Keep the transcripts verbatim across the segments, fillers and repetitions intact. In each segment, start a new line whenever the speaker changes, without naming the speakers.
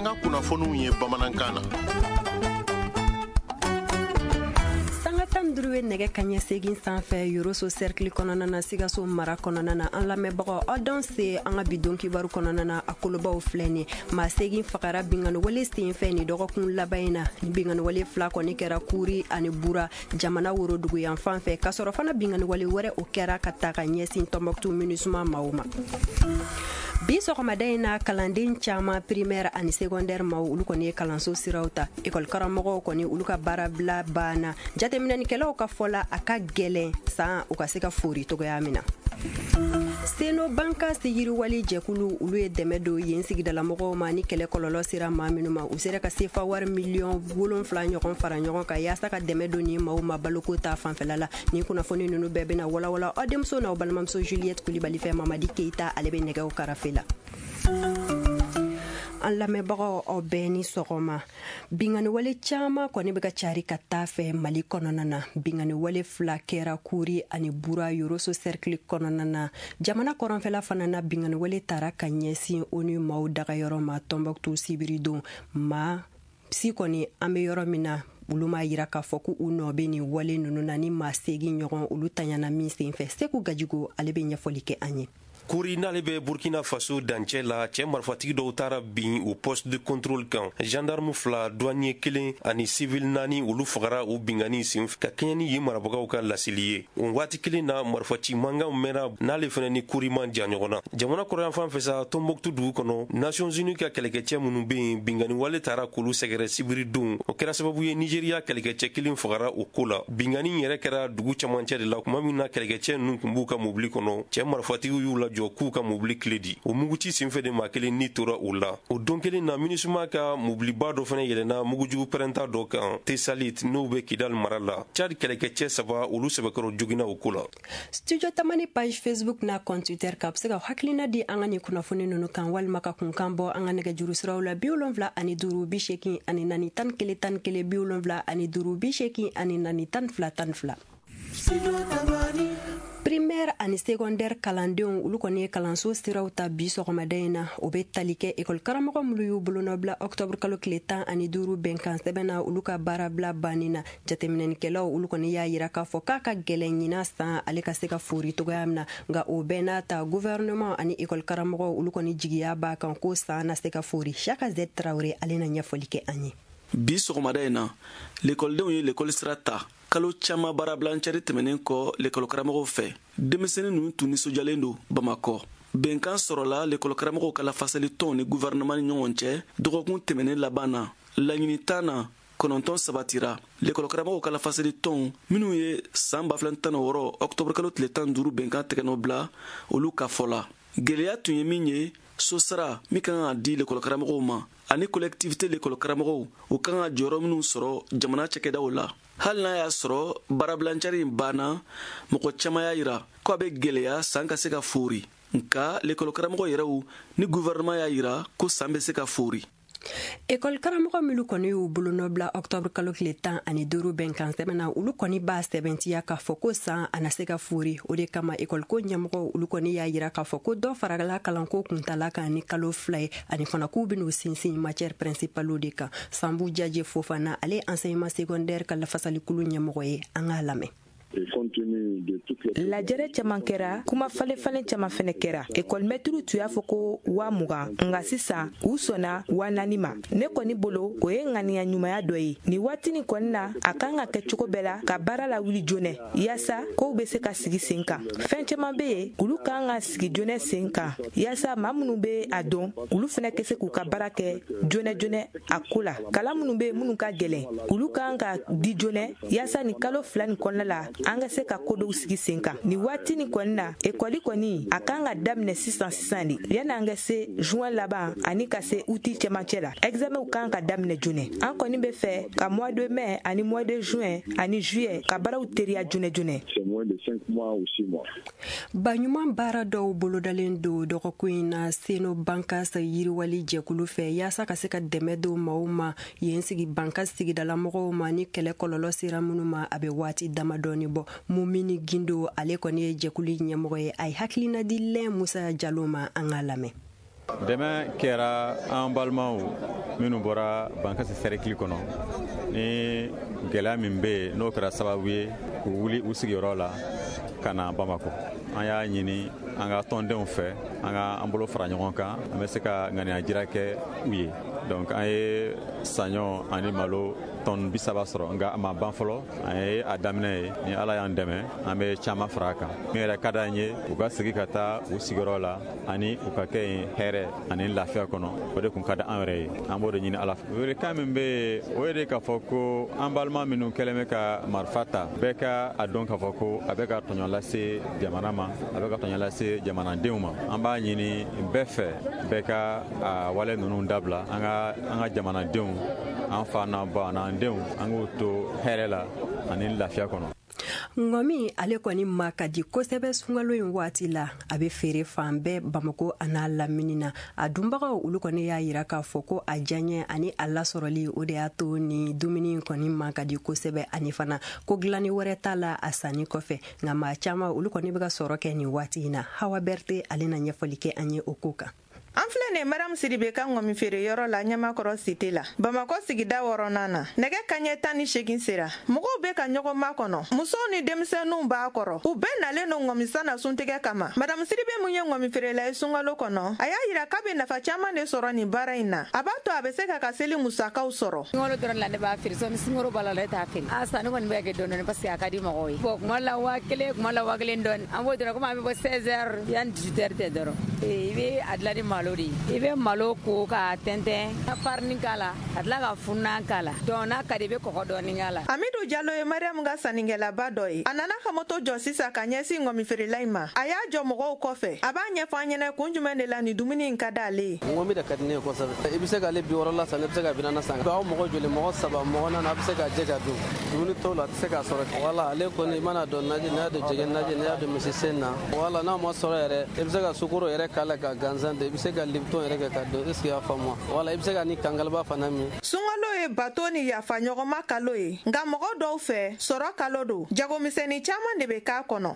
Jamana kunnafoniw ye bamanankan na.
Sangatan nege kanya segin sanfɛ Yoroso cercle kɔnɔna na Sikaso mara kɔnɔna na an lamɛnbagaw aw dan se an ka bidon kibaru kɔnɔna na a kolobaw filɛ nin maa segin fagara bingani wale senfɛ ni dɔgɔkun laban in na bingani wale fila kɔni kɛra Kuri ani Bura jamana worodugu yan fan fɛ ka sɔrɔ fana bingani wale wɛrɛ o kɛra ka ta ka ɲɛsin Tɔnbɔkutu MINUSMA maaw ma. Bi sɔgɔmada in na kalanden caman primaire ani secondaire maaw olu kɔni ye kalanso siraw ta école karamɔgɔw kɔni olu ka baara bila banna jateminɛnikɛlaw ka fɔla a ka gɛlɛn san u ka se ka fori togoya min na. Seno banka sigiriwali jɛkulu olu ye dɛmɛ don yen sigidala mɔgɔw ma ni kɛlɛ kɔlɔlɔ sera maa minnu ma u sera ka sefa wari miliyɔn wolonfila ɲɔgɔn fara ɲɔgɔn kan yaasa ka dɛmɛ don ni maaw ma baloko ta fanfɛla la ni kunnafoni ninnu bɛɛ bɛna walawala aw denmuso n'aw balimamuso Juliette Kulibali fɛ Mamadi Keita ale bɛ nɛgɛw karafe la. An lamɛnbagaw aw bɛɛ ni sɔgɔma binganiwale caman kɔni bɛ ka cari ka taa fɛ Mali kɔnɔna na binganiwale fila kɛra Kuri ani Bura Yoroso cercle kɔnɔna na jamana kɔrɔnfɛla fana na binganiwale tara ka ɲɛsin ONU maaw dagayɔrɔ ma Tɔnbɔkutu sibiridon ma si kɔni an bɛ yɔrɔ min na olu ma yira k'a fɔ ko u nɔ bɛ nin wale ninnu na ni maa segin ɲɔgɔn olu tanyana min senfɛ Seku Gajigo ale bɛ ɲɛfɔli kɛ an ye.
Kuri n'ale bɛ Burkina Faso dancɛ la cɛ marifatigi dɔw taara bin o poste de contrôle kan gendarme fila douanier kelen ani civil naani olu fagara o bingani senfɛ ka kɛɲɛ ni yen marabagaw ka lasili ye o waati kelen na marifaci mankan mɛnna n'ale fana ni Kuri man jan ɲɔgɔn na jamana kɔrɔyan fan fɛ sa Tɔnbɔkutu dugu kɔnɔ Nations Unies ka kɛlɛkɛcɛ minnu bɛ yen bingani wale taara k'olu sɛgɛrɛ sibiri don o kɛra sababu ye Nigeria kɛlɛkɛcɛ kelen fagara o ko la bingani yɛrɛ kɛra dugu camancɛ de la kuma min na kɛlɛkɛcɛ ninnu tun b'u ka mobili kɔnɔ cɛ marifatigiw y'u lajɔ k'u ka mobili clé di o muguci senfɛ de maa kelen ni tora o la o don kelen na MINUSMA ka mobiliba dɔ fana yɛlɛnna mugujugu pɛrɛnta dɔ kan Tesalit n'o bɛ Kidal mara la Tchad kɛlɛkɛcɛ saba olu sɛbɛkɔrɔ joginna o ko la.
Studio Tamani page Facebook n'a compte Twitter ka bɛ se ka hakilina di an ka nin kunnafoni ninnu kan walima ka kunkan bɔ an ka nɛgɛjuru siraw la bi wolonwula ani duuru bi seegin ani naani tan kelen tan kelen bi wolonwula ani duuru bi seegin ani naani tan fila tan fila. Primaire ani secondaire kalandenw olu kɔni ye kalanso siraw ta bi sɔgɔmada in na o bɛ tali kɛ école karamɔgɔ minnu y'u bolonɔ bila octobre kalo tile tan ani duuru bɛnkan sɛbɛnna olu ka baara bila banni na jateminɛnikɛlaw olu kɔni y'a yira k'a fɔ k'a ka gɛlɛn ɲina san ale ka se ka fori togoya min na nka o bɛɛ n'a ta gouvernement ani école karamɔgɔw olu kɔni jigiya b'a kan ko san na se ka fori Chaka Z Traoré ale na ɲɛfɔli kɛ an ye.
Bi sɔgɔmada in na l'écoledenw ye l'école sira ta kalo caman baara bilancɛri tɛmɛnen kɔ l'école karamɔgɔw fɛ denmisɛnnin ninnu tun nisɔnjalen don Bamakɔ bɛnkan sɔrɔla l'école karamɔgɔw ka lafasali tɔn ni gouvernement ni ɲɔgɔn cɛ dɔgɔkun tɛmɛnen laban na laɲini tan na kɔnɔntɔn sabatira l'école karamɔgɔw ka lafasali tɔn minnu ye san ba fila tan ni wɔɔrɔ octobre kalo tile tan duuru bɛnkan tɛgɛnɔ bila olu ka fɔ la gɛlɛya tun ye min ye sosara min kan ka di l'école karamɔgɔw ma ani collectivité l'école karamɔgɔw u kan ka jɔyɔrɔ minnu sɔrɔ jamana cɛkɛdaw la hali n'a y'a sɔrɔ baarabilancari in banna mɔgɔ caman y'a yira ko a bɛ gɛlɛya san ka se ka fori nka l'école karamɔgɔ yɛrɛw ni gouvernement y'a yira ko san bɛ se ka fori.
École karamɔgɔ minnu kɔni y'u bolonɔ bila octobre kalo tile tan ani duuru bɛnkan sɛbɛnna olu kɔni b'a sɛbɛntiya k'a fɔ ko san a na se ka fori o de kama école ko ɲɛmɔgɔ olu kɔni y'a yira k'a fɔ ko dɔ farala kalanko kuntala kan ni kalo fila ye ani fana k'u ben'u sinsin matière principale de kan Sambu Jaje Fofana ale enseignement secondaire ka lafasalikulu ɲɛmɔgɔ ye an k'a lamɛn.
Lajɛrɛ caman kɛra kuma falen falen caman fɛnɛ kɛra école maître tu y'a fɔ ko wa mugan nka sisan u sɔnna wa naani ma ne kɔni bolo o ye ŋaniya ɲumanya dɔ ye ni waati nin kɔni na a kan ka kɛ cogo bɛɛ la ka baara la wuli joonɛ yaasa kow bɛ se ka sigi sen kan fɛn caman bɛ yen olu kan ka sigi joonɛ sen kan yaasa maa minnu bɛ a dɔn olu fɛnɛ kɛ se k'u ka baara kɛ joonɛ joonɛ a ko la kalan minnu bɛ minnu ka gɛlɛn olu kan ka di joonɛ yaasa ni kalo fila nin kɔnɔna la an ka se ka ko dɔw sigi sen kan ni waati nin kɔni na ekɔli kɔni a kan ka daminɛ sisan sisan de yanni an ka se juin laban ani ka se uti cɛmancɛ la examenw kan ka daminɛ joonɛ an kɔni bɛ fɛ ka mois de mai ani mois de juin ani juillet ka baaraw teriya joonɛ joonɛ.
Baɲuman baara dɔw bolodalen do dɔgɔkun in na Seno Bankas yiriwali jɛkulu fɛ yaasa ka se ka dɛmɛ do maaw ma yen sigi Bankas sigidala mɔgɔw ma ni kɛlɛ kɔlɔlɔ sera minnu ma a bɛ waati damadɔni bɔ Mumini Gindo ale kɔni ye jɛkulu ɲɛmɔgɔ ye a ye hakilina di Lɛn Musa Jalo ma an k'a lamɛn.
dɛmɛ kɛra an balimaw minnu bɔra bankasi cercle kɔnɔ ni gɛlɛya min bɛ yen n'o kɛra sababu ye k'u wuli u sigiyɔrɔ la ka na Bamako. An y'a ɲini an ka tɔndenw fɛ an ka an bolo fara ɲɔgɔn kan an bɛ se ka ŋaniya jira kɛ u ye. Donc an ye saɲɔ ani malo tɔn bi saba sɔrɔ nka a ma ban fɔlɔ. An ye a daminɛ ye ni Ala y'an dɛmɛ an bɛ caman fara a kan. Min yɛrɛ ka d'an ye u ka segin ka taa u sigiyɔrɔ la ani u ka kɛ yen hɛrɛ ani lafiya kɔnɔ. O de kun ka di an yɛrɛ ye. An b'o de ɲini Ala fɛ. Welekan min bɛ yen o ye de k'a fɔ ko an balima minnu kɛlen bɛ ka marifa ta bɛɛ ka a dɔn k'a fɔ ko a bɛ ka tɔɲɔ lase jamana ma a bɛ ka tɔɲɔ lase jamanadenw ma. An b'a ɲini bɛɛ fɛ bɛɛ ka a wale ninnu dabila an ka an ka jamanadenw an fa n'an ba n'an denw an k'o to hɛrɛ la ani lafiya kɔnɔ.
Ngɔmi ale kɔni ma ka di kosɛbɛ sunkalo in waati la a bɛ feere fan bɛɛ Bamako a n'a lamini na a dunbagaw olu kɔni y'a yira k'a fɔ ko a diyaɲɛ ani a lasɔrɔli o de y'a to ni dumuni kɔni ma ka di kosɛbɛ ani fana ko dilanni wɛrɛ t'a la a sanni kɔfɛ nka maa caman olu kɔni bɛ ka sɔrɔ kɛ nin waati in na. Hawa Berete ale na ɲɛfɔli kɛ an ye o ko kan.
An filɛ nin Mariam Sidibe ka ŋɔmi feere yɔrɔ la Ɲamakɔrɔ site la Bamako sigida wɔɔrɔnan na nɛgɛ kaɲɛ tan ni segin sera mɔgɔw bɛ ka ɲɔgɔn makɔnɔ musow ni denmisɛnninw b'a kɔrɔ u bɛɛ nalen no ŋɔmisa na suntigɛ kama. Madame Sidibe mun ye ŋɔmi feerela ye sunkalo kɔnɔ a y'a yira k'a bɛ nafa caman de sɔrɔ nin baara in na a b'a to a bɛ se ka ka seli musakaw sɔrɔ.
Sunkalo dɔrɔn la ne b'a feere sɔni sunkalo b'a la ne t'a feere a sanni kɔni bɛ kɛ dɔɔni parce que a ka di mɔgɔw ye. Bon kuma la waa kelen kuma la waa kelen dɔɔni an b'o dɔrɔn komi an bɛ bɔ seize heures yanni dix-huit heures tɛ dɔrɔn i bɛ a dilan ni malo de ye i bɛ malo ko ka tɛntɛn ka farni k'a la ka tila ka funan k'a la donc n'a ka di i bɛ kɔgɔ dɔɔni k'a la.
Amidu Jalo ye Mariam ka sannikɛlaba dɔ ye a nana ka moto jɔ sisan ka ɲɛsin ŋɔmi feerela in ma a y'a jɔ mɔgɔw kɔfɛ a b'a ɲɛfɔ an ɲɛna kun jumɛn de la ni dumuni in ka d'ale ye.
Ŋɔmi de ka di ne ye kosɛbɛ i bɛ se k'ale bi wɔɔrɔ la san ne bɛ se ka bi naani san aw mɔgɔ joli mɔgɔ saba mɔgɔ naani a bɛ se ka jɛ ka dun dumuni tɔw la a tɛ se k'a sɔrɔ wala ale kɔni i mana dɔn naji n'i y'a dɔn jɛgɛ naji n'i y'a dɔn misisen na wala n'a ma sɔrɔ yɛrɛ i bɛ se ka sukoro yɛrɛ k'a la ka gansan de i bɛ se ka lipton yɛrɛ kɛ ka dɔn est-ce que y'a faamu wala i bɛ se ka ni kangalaba fana min.
Sunkalo ye bato ni yafa ɲɔgɔnma kalo ye nka mɔgɔ dɔw fɛ sɔrɔ kalo don jagomisɛnnin caman de bɛ k'a kɔnɔ.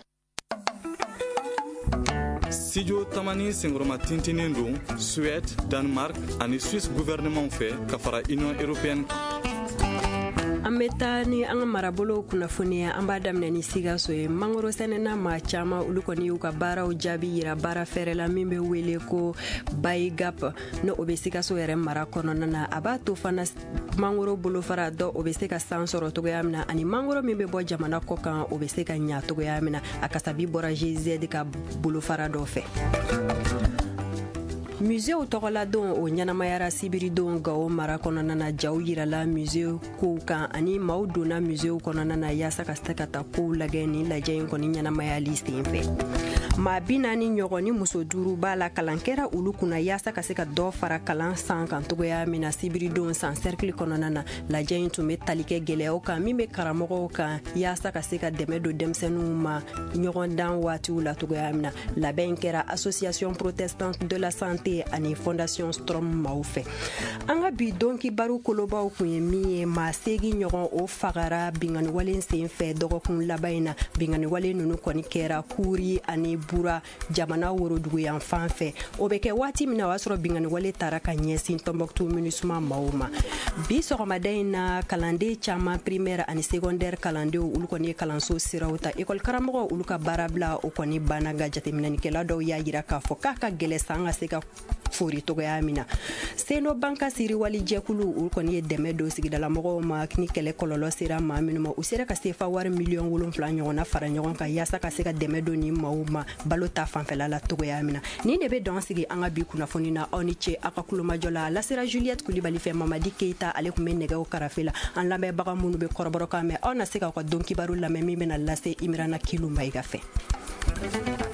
Studio Tamani senkɔrɔma tintinin don Suède, Danemark ani Suisse gouvernement fɛ ka fara Union européenne.
An bɛ taa ni an ka marabolow kunnafoniya an b'a daminɛ ni Sikaso ye mangoro sɛnɛna maa caman olu kɔni y'u ka baaraw jaabi yira baara fɛrɛ la min bɛ wele ko Bayigap ne o bɛ Sikaso yɛrɛ mara kɔnɔna na a b'a to fana mangoro bolofara dɔ o bɛ se ka san sɔrɔ togoya min na ani mangoro min bɛ bɔ jamana kɔ kan o bɛ se ka ɲa togoya min na a kasabi bɔra G Z ka bolofara dɔ fɛ. Musée tɔgɔla don o ɲɛnamayara Sibiridon Gao mara kɔnɔna na jaw yirala musée kow kan ani maaw donna musée kɔnɔna na yaasa ka se ka taa kow lagɛ ni lajɛ in kɔni ɲɛnamayali sen fɛ. Maa bi naani ɲɔgɔn ni muso duuru b'a la kalan kɛra olu kunna yaasa ka se ka dɔ fara kalan san kan togoya min na Sibiridon san cercle kɔnɔna na lajɛ in tun bɛ tali kɛ gɛlɛyaw kan min bɛ karamɔgɔw kan yaasa ka se ka dɛmɛ don denmisɛnninw ma ɲɔgɔn dan waatiw la togoya min na labɛn in kɛra Association Protestante de la Santé ani Fondation Strom maaw fɛ. An ka bi donki baro kolobaw kun ye min ye maa seegin ɲɔgɔn o fagara binganiwale sen fɛ dɔgɔkun laban in na binganiwale ninnu kɔni kɛra Kuri ani Bura jamana worodugu yan fan fɛ o bɛ kɛ waati min na o y'a sɔrɔ binganiwale taara ka ɲɛsin Tɔnbɔkutu MINUSMA maaw ma. Bi sɔgɔmada in na kalanden caman primaire ani secondaire kalandenw olu kɔni ye kalanso siraw ta école karamɔgɔ olu ka baara bila o kɔni banna nka jateminɛnikɛla dɔw y'a yira k'a fɔ k'a ka gɛlɛ san ka se ka fori togoya min na. Seno banka siriwali jɛkulu olu kɔni ye dɛmɛ don sigidala mɔgɔw ma ni kɛlɛ kɔlɔlɔ sera maa minnu ma u sera ka sefa wari miliyɔn wolonfila ɲɔgɔn na fara ɲɔgɔn kan yaasa ka se ka dɛmɛ don ni maaw ma balo ta fanfɛla la togoya min na. Ni de bɛ dɔn sigi an ka bi kunnafoni na aw ni ce aw ka kulomajɔ la lasera Juliette Kulibali fɛ Mamadi Keita ale kun bɛ nɛgɛw karafe la an lamɛnbaga minnu bɛ kɔrɔbɔrɔ kan mɛn aw na se k'aw ka donkibaru lamɛn min bɛna lase Imirana Kilu Mayiga fɛ.